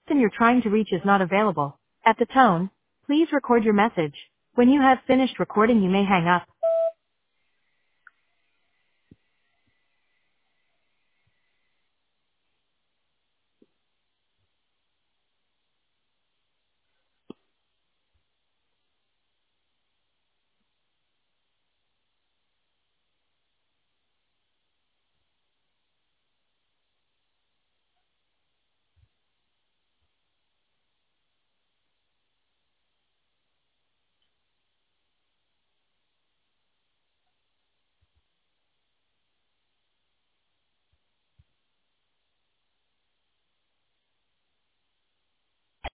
person you're trying to reach is not available. At the tone, please record your message. When you have finished recording, you may hang up.